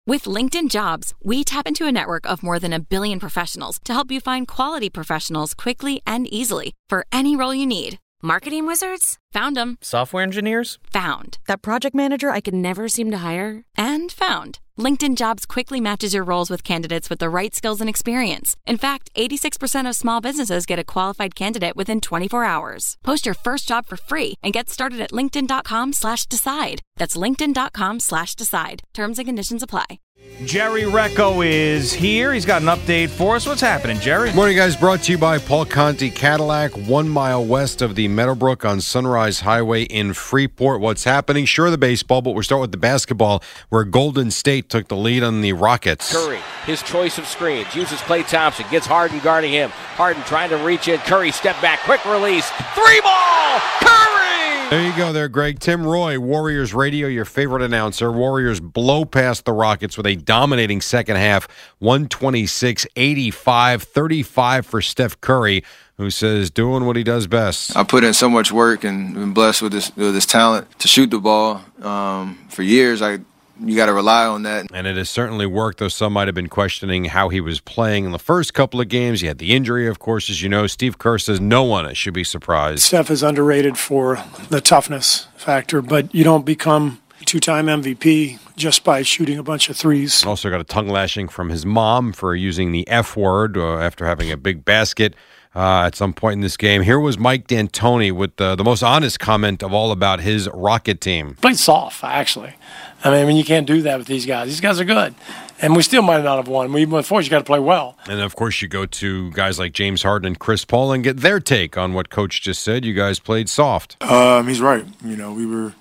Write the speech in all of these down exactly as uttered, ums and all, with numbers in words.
With LinkedIn Jobs, we tap into a network of more than a billion professionals to help you find quality professionals quickly and easily for any role you need. Marketing wizards? Found them. Software engineers? Found. That project manager I could never seem to hire? And found. LinkedIn Jobs quickly matches your roles with candidates with the right skills and experience. In fact, eighty-six percent of small businesses get a qualified candidate within twenty-four hours. Post your first job for free and get started at linkedin.com slash decide. That's linkedin.com slash decide. Terms and conditions apply. Jerry Recco is here. He's got an update for us. What's happening, Jerry? Morning, guys. Brought to you by Paul Conti Cadillac, one mile west of the Meadowbrook on Sunrise Highway in Freeport. What's happening? Sure, the baseball, but we'll start with the basketball, where Golden State took the lead on the Rockets. Curry, his choice of screens, uses Klay Thompson, gets Harden guarding him. Harden trying to reach in. Curry, step back, quick release. Three ball! Curry! There you go there, Greg. Tim Roy, Warriors Radio, your favorite announcer. Warriors blow past the Rockets with a dominating second half, one twenty-six eighty-five, thirty-five for Steph Curry, who says doing what he does best. I put in so much work and been blessed with this with this talent to shoot the ball um, for years. I You got to rely on that. And it has certainly worked, though some might have been questioning how he was playing in the first couple of games. He had the injury, of course, as you know. Steve Kerr says no one should be surprised. Steph is underrated for the toughness factor, but you don't become two-time M V P just by shooting a bunch of threes. Also got a tongue lashing from his mom for using the F word uh, after having a big basket uh, at some point in this game. Here was Mike D'Antoni with uh, the most honest comment of all about his Rocket team. Played soft, actually. I mean, I mean, you can't do that with these guys. These guys are good. And we still might not have won. We, of course, you got to play well. And, of course, you go to guys like James Harden and Chris Paul and get their take on what Coach just said. You guys played soft. Um, he's right. You know, we were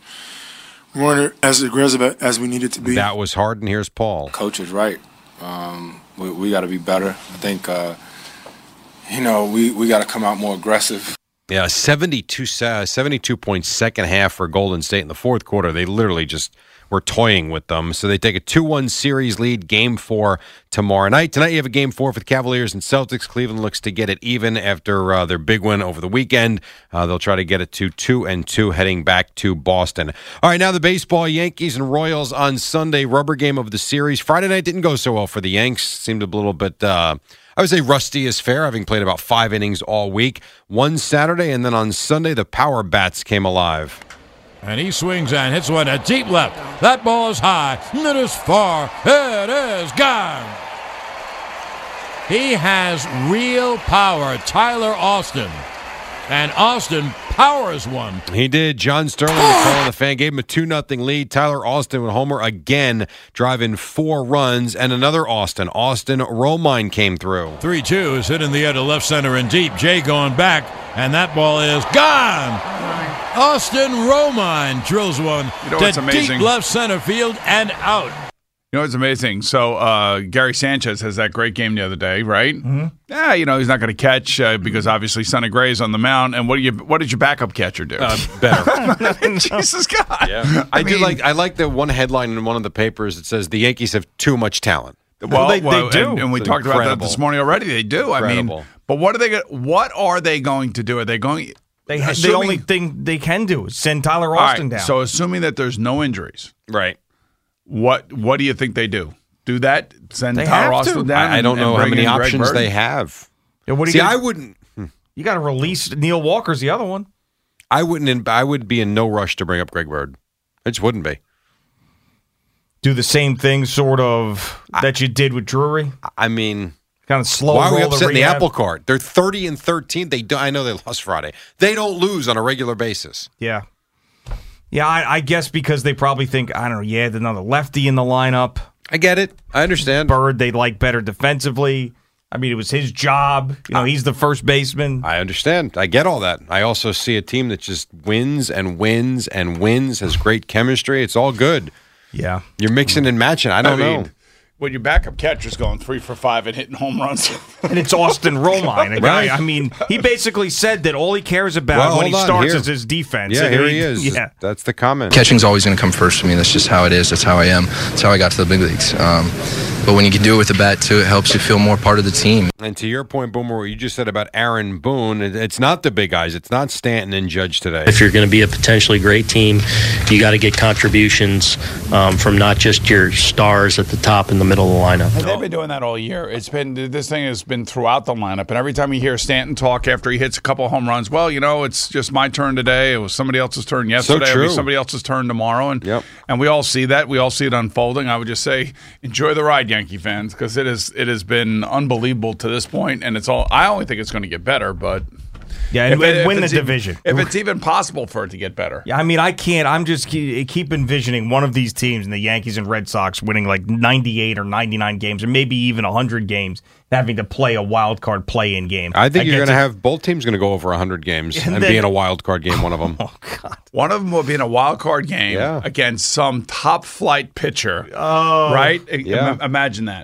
we weren't as aggressive as we needed to be. That was Harden. Here's Paul. Coach is right. Um, we we got to be better. I think, uh, you know, we, we got to come out more aggressive. Yeah, seventy-two, seventy-two point second half for Golden State in the fourth quarter. They literally just were toying with them. So they take a two one series lead, game four tomorrow night. Tonight you have a game four for the Cavaliers and Celtics. Cleveland looks to get it even after uh, their big win over the weekend. Uh, they'll try to get it to two and two heading back to Boston. All right, now the baseball, Yankees and Royals on Sunday, rubber game of the series. Friday night didn't go so well for the Yanks. Seemed a little bit... Uh, I would say rusty is fair, having played about five innings all week. One Saturday, and then on Sunday, the power bats came alive. And he swings and hits one at deep left. That ball is high. It is far. It is gone. He has real power, Tyler Austin. And Austin powers one. He did. John Sterling, the call on the fan, gave him a two nothing lead. Tyler Austin with homer again, driving four runs. And another Austin. Austin Romine came through. three two is hit in the air to left center and deep. Jay going back, and that ball is gone. Austin Romine drills one you know, to amazing. deep left center field and out. You know, it's amazing. So uh, Gary Sanchez has that great game the other day, right? Mm-hmm. Yeah, you know, he's not going to catch uh, because obviously Sonny Gray's on the mound. And what do you? What did your backup catcher do? Uh, better. Jesus God. Yeah. I, I do mean, like. I like the one headline in one of the papers that says the Yankees have too much talent. Well, they, well, they do, and, and we It's talked incredible. about that this morning already. They do. Incredible. I mean, but what are they? Go- what are they going to do? Are they going? They ha- assuming, the only thing they can do is send Tyler all Austin right, down. So assuming that there's no injuries, Right. what what do you think they do? Do that? Send They Tyler have Austin to. down? I, I and- don't and know how bring many in Greg options Bird? they have. Yeah, what do See, you I gonna, wouldn't. You got to release Neil Walker's the other one. I wouldn't. In, I would be in no rush to bring up Greg Bird. I just wouldn't be. Do the same thing, sort of, I, that you did with Drury. I mean, kind of slow. Why are we roll upsetting the, the rehab. apple cart? They're thirty and thirteen. They do, I know they lost Friday. They don't lose on a regular basis. Yeah, yeah. I, I guess because they probably think I don't know. Yeah, there's another lefty in the lineup. I get it. I understand. Bird, they like better defensively. I mean, it was his job. You know, he's the first baseman. I understand. I get all that. I also see a team that just wins and wins and wins, has great chemistry. It's all good. Yeah. You're mixing and matching. I don't I know. mean, when your backup catcher's going three for five and hitting home runs. And it's Austin Romine, a guy. I mean, he basically said that all he cares about Well, when he hold on, starts here. is his defense. Yeah, And here he is. Yeah. That's the comment. Catching's always going to come first for me. That's just how it is. That's how I am. That's how I got to the big leagues. Um, but when you can do it with the bat too, it helps you feel more part of the team. And to your point, Boomer, what you just said about Aaron Boone, it- it's not the big guys. It's not Stanton and Judge today. If you're going to be a potentially great team, you got to get contributions um, from not just your stars at the top and the middle of the lineup. They've been doing that all year. It's been this thing has been throughout the lineup, and every time you hear Stanton talk after he hits a couple of home runs, well, you know, it's just my turn today. It was somebody else's turn yesterday. So It'll be true. somebody else's turn tomorrow, and Yep. and we all see that. We all see it unfolding. I would just say, enjoy the ride, Yankee fans, because it is it has been unbelievable to this point, and it's all. I only think it's going to get better, but. Yeah, and, If it- and if win the it's even- division. If it's even possible for it to get better. Yeah, I mean, I can't. I'm just keep, keep envisioning one of these teams, and the Yankees and Red Sox, winning like ninety-eight or ninety-nine games, or maybe even one hundred games, having to play a wild card play-in game. I think you're going against to a- have both teams going to go over one hundred games and, And then- be in a wild card game, one of them. Oh, God. One of them will be in a wild card game Yeah. against some top flight pitcher. Oh. Right? Yeah. Im- Imagine that.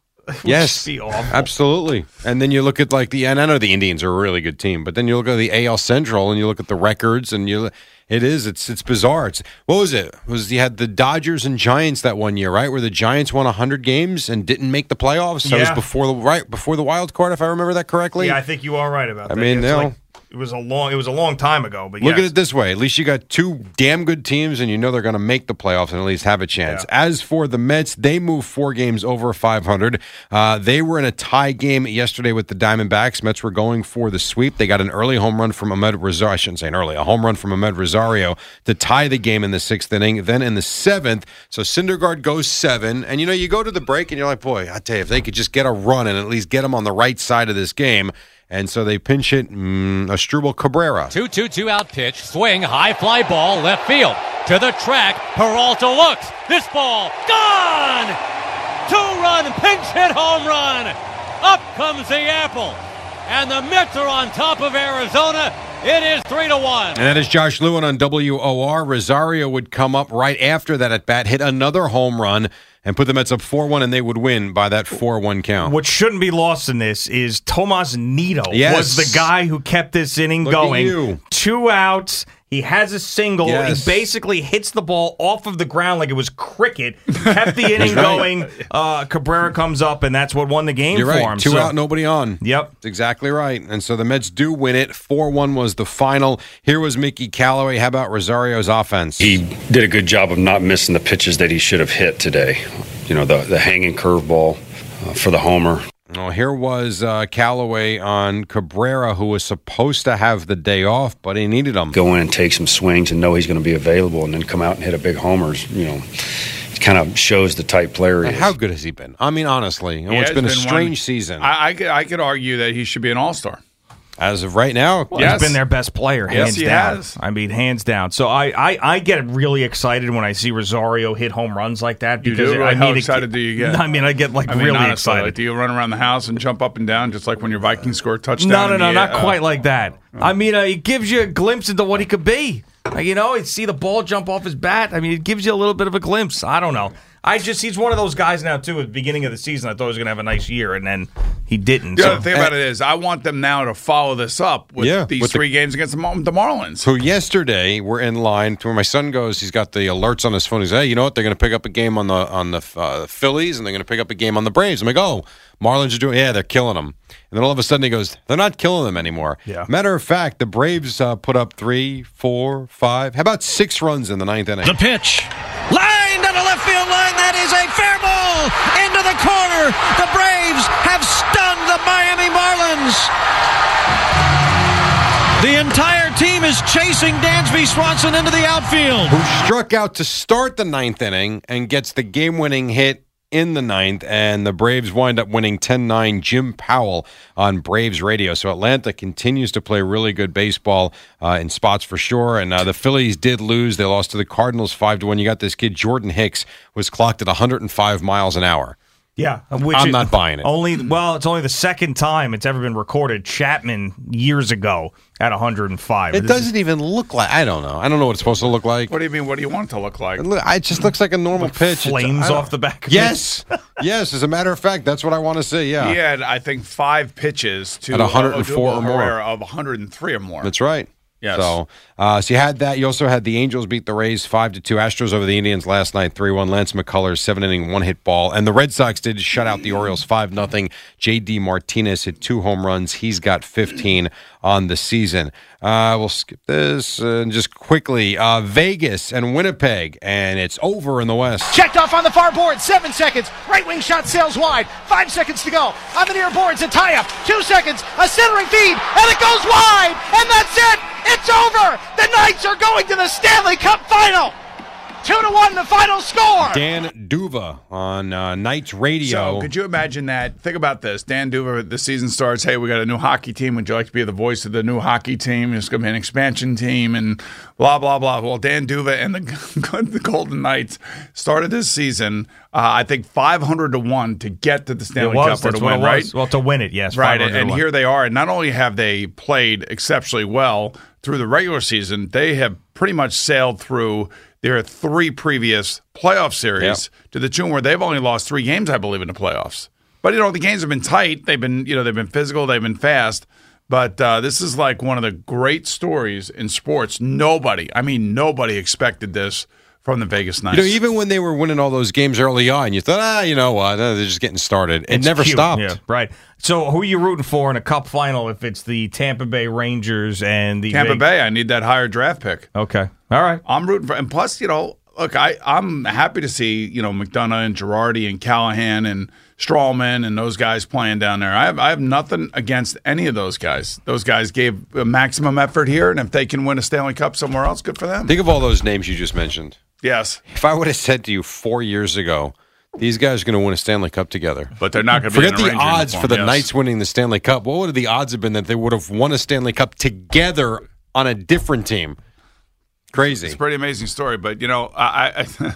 Yes, be awful. absolutely. And then you look at like the, and I know the Indians are a really good team, but then you look at the A L Central and you look at the records, and you, it is, it's it's bizarre. It's what was it? it was you had the Dodgers and Giants that one year, right? Where the Giants won one hundred games and didn't make the playoffs. That was Yeah. before the right before the wild card, if I remember that correctly. Yeah, I think you are right about I that. mean, It's you know, like- it was a long. It was a long time ago, but Look yes. at it this way. At least you got two damn good teams, and you know they're going to make the playoffs and at least have a chance. Yeah. As for the Mets, they moved four games over five hundred. Uh, they were in a tie game yesterday with the Diamondbacks. Mets were going for the sweep. They got an early home run from Ahmed Rosario. I shouldn't say an early, a home run from Ahmed Rosario to tie the game in the sixth inning. Then in the seventh, so Syndergaard goes seven. And, you know, you go to the break, and you're like, boy, I tell you, if they could just get a run and at least get them on the right side of this game. And so they pinch hit mm, Asdrubal Cabrera. two two two out pitch, swing, high fly ball, left field. To the track, Peralta looks. This ball, gone! Two-run pinch hit home run. Up comes the apple. And the Mets are on top of Arizona. It is three to one. And that is Josh Lewin on W O R. Rosario would come up right after that at bat, hit another home run, and put the Mets up four one, and they would win by that four one count. What shouldn't be lost in this is Tomas Nido Yes. was the guy who kept this inning Look at going. you. Two outs. He has a single. Yes. He basically hits the ball off of the ground like it was cricket. Kept the inning That's right. going. Uh, Cabrera comes up, and that's what won the game You're for right. him. Two So- out, nobody on. Yep. That's exactly right. And so the Mets do win it. four one was the final. Here was Mickey Callaway. How about Rosario's offense? He did a good job of not missing the pitches that he should have hit today. You know, the, the hanging curveball uh, for the homer. Well, here was uh, Callaway on Cabrera, who was supposed to have the day off, but he needed him. Go in and take some swings and know he's going to be available, and then come out and hit a big homer. You know, it kind of shows the type player he And is. how good has he been? I mean, honestly, He it's has been a been strange one- season. I, I, could, I could argue that he should be an all-star. As of right now, Well, Yes. He's been their best player, Yes, hands he down. has. I mean, hands down. So I, I, I get really excited when I see Rosario hit home runs like that. You Because do? I How mean, it- excited do you get? I mean, I get like I mean, really honestly, excited. like, do you run around the house and jump up and down just like when your Vikings score a touchdown? No, no, in no, the- not uh, quite like that. I mean, uh, it gives you a glimpse into what he could be. Like, you know, you see the ball jump off his bat. I mean, it gives you a little bit of a glimpse. I don't know. I just, he's one of those guys now, too. At the beginning of the season, I thought he was going to have a nice year, and then he didn't. The So- other thing about it is, I want them now to follow this up with Yeah, these with the- three games against the, Mar- the Marlins. who yesterday were in line to where my son goes. He's got the alerts on his phone. He's, hey, you know what? They're going to pick up a game on the on the uh, Phillies, and they're going to pick up a game on the Braves. I'm like, oh, Marlins are doing, yeah, they're killing them. And then all of a sudden he goes, they're not killing them anymore. Yeah. Matter of fact, the Braves uh, put up three, four, five, how about six runs in the ninth inning? The pitch. Line to the left field line. That is a fair ball into the corner. The Braves have stunned the Miami Marlins. The entire team is chasing Dansby Swanson into the outfield. Who struck out to start the ninth inning and gets the game-winning hit in the ninth, and the Braves wind up winning ten nine. Jim Powell on Braves radio. So Atlanta continues to play really good baseball uh, in spots for sure, and uh, the Phillies did lose. They lost to the Cardinals five to one. You got this kid, Jordan Hicks, was clocked at one hundred five miles an hour. Yeah, which I'm is not buying it. Only well, it's only the second time it's ever been recorded. Chapman years ago at one hundred five. It This doesn't even look like, I don't know. I don't know what it's supposed to look like. What do you mean? What do you want it to look like? It, look, it just looks like a normal Like pitch. It's- flames I don't- off the back of Yes. yes, as a matter of fact, that's what I want to see, yeah. He had, I think, five pitches to At one hundred four Odubel or more. Herrera of one hundred three or more. That's right. Yes. So, uh, so you had that. You also had the Angels beat the Rays five to two. Astros over the Indians last night three one. Lance McCullers seven inning one hit ball, and the Red Sox did shut out the Orioles five nothing. J D Martinez hit two home runs. He's got fifteen on the season. Uh, we'll skip this and just quickly uh, Vegas and Winnipeg, and it's over in the West. Checked off on the far board. Seven seconds. Right wing shot sails wide. Five seconds to go. On the near boards, a tie-up. Two seconds. A centering feed, and it goes wide. And that's it. It's over. The Knights are going to the Stanley Cup Final. Two to one, the final score. Dan Duva on uh, Knights Radio. So, could you imagine that? Think about this. Dan Duva, the season starts, hey, we got a new hockey team. Would you like to be the voice of the new hockey team? It's going to be an expansion team and blah, blah, blah. Well, Dan Duva and the, the Golden Knights started this season, uh, I think, five hundred to one to get to the Stanley It was, Cup or that's to what win, it was. right? Well, to win it, yes. Right, five hundred to and one. here they are. And not only have they played exceptionally well through the regular season, they have pretty much sailed through their three previous playoff series Yep. to the tune where they've only lost three games, I believe, in the playoffs. But, you know, the games have been tight. They've been, you know, they've been physical. They've been fast. But uh, this is like one of the great stories in sports. Nobody, I mean, nobody expected this from the Vegas Knights. You know, even when they were winning all those games early on, you thought, ah, you know what, they're just getting started. It It's never cute. stopped. Yeah, right. So who are you rooting for in a Cup final if it's the Tampa Bay Rangers and the Tampa Vegas- Bay, I need that higher draft pick. Okay. All right. I'm rooting for, and plus, you know, look, I, I'm happy to see, you know, McDonough and Girardi and Callahan and Strawman and those guys playing down there. I have, I have nothing against any of those guys. Those guys gave a maximum effort here, and if they can win a Stanley Cup somewhere else, good for them. Think of all those names you just mentioned. Yes. If I would have said to you four years ago, these guys are going to win a Stanley Cup together. But they're not going to be Forget in a the Ranger odds uniform, for the yes. Knights winning the Stanley Cup. What would the odds have been that they would have won a Stanley Cup together on a different team? Crazy. It's a pretty amazing story, but you know, I, I,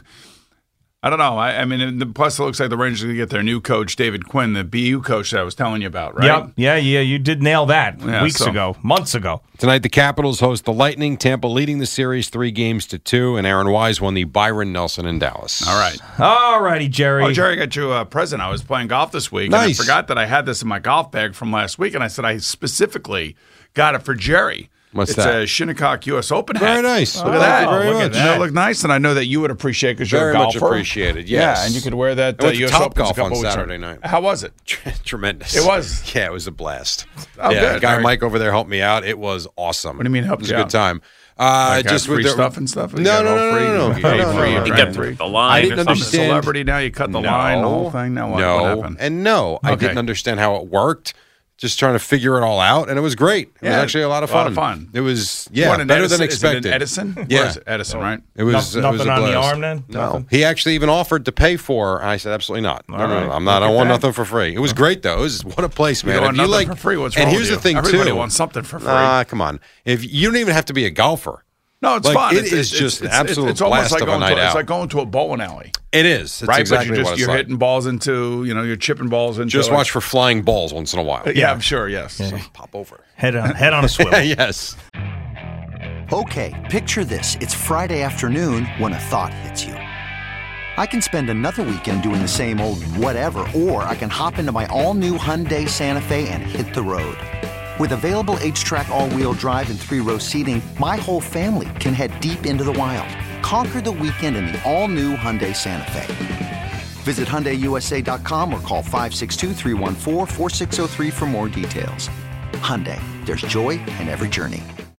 I don't know. I, I mean, the, plus it looks like the Rangers are going to get their new coach, David Quinn, the B U coach that I was telling you about, right? Yep. Yeah, yeah, you did nail that Yeah, weeks so- ago, months ago. Tonight, the Capitals host the Lightning. Tampa leading the series three games to two, and Aaron Wise won the Byron Nelson in Dallas. All right. All righty, Jerry. Oh, Jerry, I got you a present. I was playing golf this week, Nice. and I forgot that I had this in my golf bag from last week, and I said I specifically got it for Jerry. What's it's that? a Shinnecock U S Open hat. Very nice. Look Oh, at that. thank you very Look at much. that. It looked nice, and I know that you would appreciate because you're Very a much golfer. appreciated, yes. Yeah, and you could wear that I uh, went to U S Top Open a Golf couple on weeks Saturday ago. night. How was it? Tremendous. It was? Yeah, it was a blast. Oh, yeah, good. guy All right. Mike over there helped me out. It was awesome. What do you mean helped It was you a good out? time. Uh, Like, uh, just free with the, stuff and stuff? You No, got no, all no, free? no, no, You no, got no, free, no, you no, got no. free. The line I or didn't something. understand. Celebrity now, you cut the no, line, the whole thing. Now what, no, what happened? and no, I Okay. didn't understand how it worked. Just trying to figure it all out, and it was great. It was Yeah, actually a lot of a fun. lot of fun. It was yeah, What, an better Edison? than Is it an expected. Edison? Yeah, Where is it? Edison, right? It was No- it was nothing a on the blast. arm then? No, Nothing? he actually even offered to pay for. And I said absolutely not. No, no, no, right. I'm not. I Look don't at want that. nothing for free. It was great though. It was what a place, man. You want If you nothing like for free? What's and wrong here's with the you? thing Everybody too. wants something for free. Ah, come on. If you don't even have to be a golfer. No, it's Like, fun. it it's, is it's, just it's, an absolute it's, it's almost blast like of a going night to, out. It's like going to a bowling alley, It is. It's right? exactly but you just what it's you're like. hitting balls into, you know, you're chipping balls into. Just like- watch for flying balls once in a while. Yeah, I'm sure. Yes. Yeah. Pop over. Head on, head on a swivel. Yes. Okay, picture this. It's Friday afternoon when a thought hits you. I can spend another weekend doing the same old whatever, or I can hop into my all-new Hyundai Santa Fe and hit the road. With available H-Track all-wheel drive and three-row seating, my whole family can head deep into the wild. Conquer the weekend in the all-new Hyundai Santa Fe. Visit Hyundai U S A dot com or call five six two, three one four, four six zero three for more details. Hyundai, there's joy in every journey.